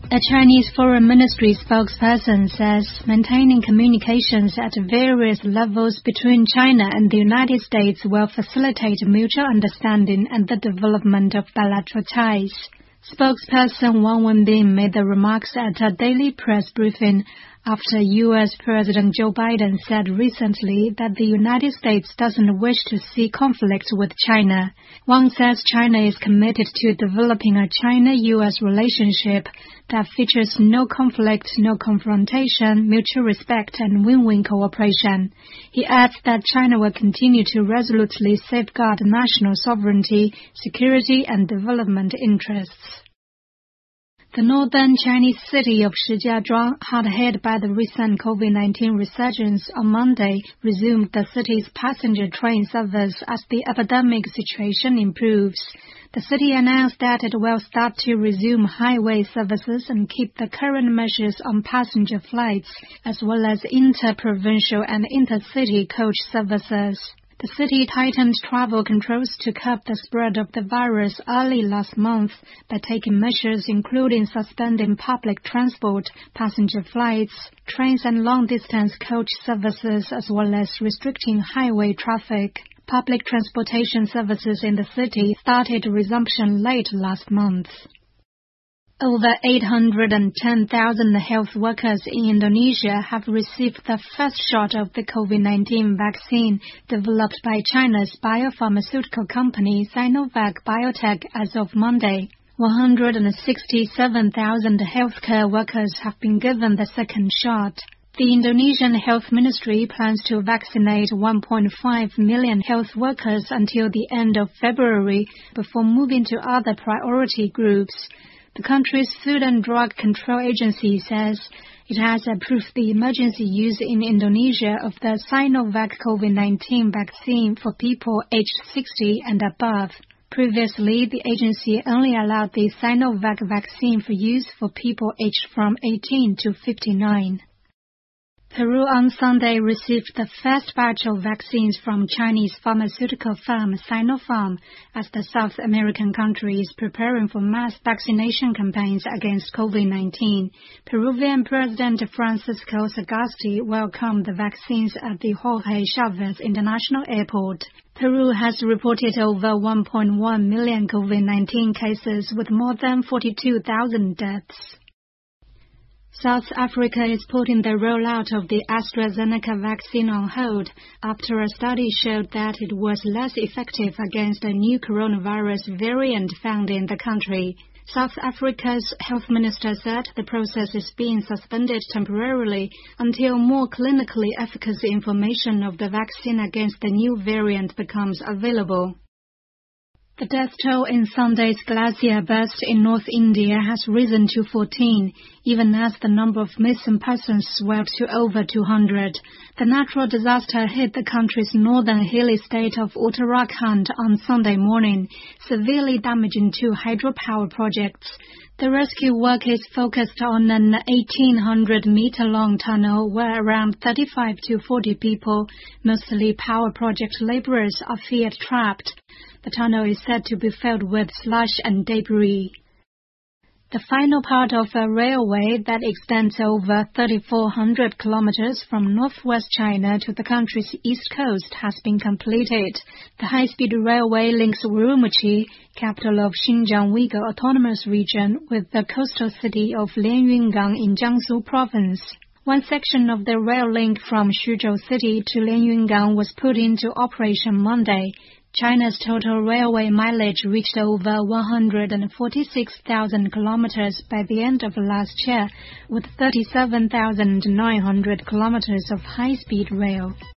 A Chinese Foreign Ministry spokesperson says maintaining communications at various levels between China and the United States will facilitate mutual understanding and the development of bilateral ties. Spokesperson Wang Wenbin made the remarks at a daily press briefing after U.S. President Joe Biden said recently that the United States doesn't wish to see conflict with China. Wang says China is committed to developing a China-U.S. relationship that features no conflict, no confrontation, mutual respect, and win-win cooperation. He adds that China will continue to resolutely safeguard national sovereignty, security, and development interests. The northern Chinese city of Shijiazhuang, hard hit by the recent COVID-19 resurgence on Monday, resumed the city's passenger train service as the epidemic situation improves. The city announced that it will start to resume highway services and keep the current measures on passenger flights, as well as inter-provincial and intercity coach services. The city tightened travel controls to curb the spread of the virus early last month by taking measures including suspending public transport, passenger flights, trains and long-distance coach services, as well as restricting highway traffic. Public transportation services in the city started resumption late last month. Over 810,000 health workers in Indonesia have received the first shot of the COVID-19 vaccine developed by China's biopharmaceutical company Sinovac Biotech as of Monday. 167,000 healthcare workers have been given the second shot. The Indonesian Health Ministry plans to vaccinate 1.5 million health workers until the end of February before moving to other priority groups. The country's Food and Drug Control Agency says it has approved the emergency use in Indonesia of the Sinovac COVID-19 vaccine for people aged 60 and above. Previously, the agency only allowed the Sinovac vaccine for use for people aged from 18 to 59. Peru on Sunday received the first batch of vaccines from Chinese pharmaceutical firm Sinopharm as the South American country is preparing for mass vaccination campaigns against COVID-19. Peruvian President Francisco Sagasti welcomed the vaccines at the Jorge Chavez International Airport. Peru has reported over 1.1 million COVID-19 cases with more than 42,000 deaths. South Africa is putting the rollout of the AstraZeneca vaccine on hold after a study showed that it was less effective against a new coronavirus variant found in the country. South Africa's health minister said the process is being suspended temporarily until more clinically efficacy information of the vaccine against the new variant becomes available. The death toll in Sunday's glacier burst in North India has risen to 14, even as the number of missing persons swelled to over 200. The natural disaster hit the country's northern hilly state of Uttarakhand on Sunday morning, severely damaging 2 hydropower projects. The rescue work is focused on an 1,800-meter-long tunnel where around 35 to 40 people, mostly power project laborers, are feared trapped. The tunnel is said to be filled with slush and debris. The final part of a railway that extends over 3,400 kilometers from northwest China to the country's east coast has been completed. The high-speed railway links Urumqi, capital of Xinjiang Uyghur Autonomous Region, with the coastal city of Lianyungang in Jiangsu Province. One section of the rail link from Xuzhou City to Lianyungang was put into operation Monday. China's total railway mileage reached over 146,000 kilometers by the end of last year, with 37,900 kilometers of high-speed rail.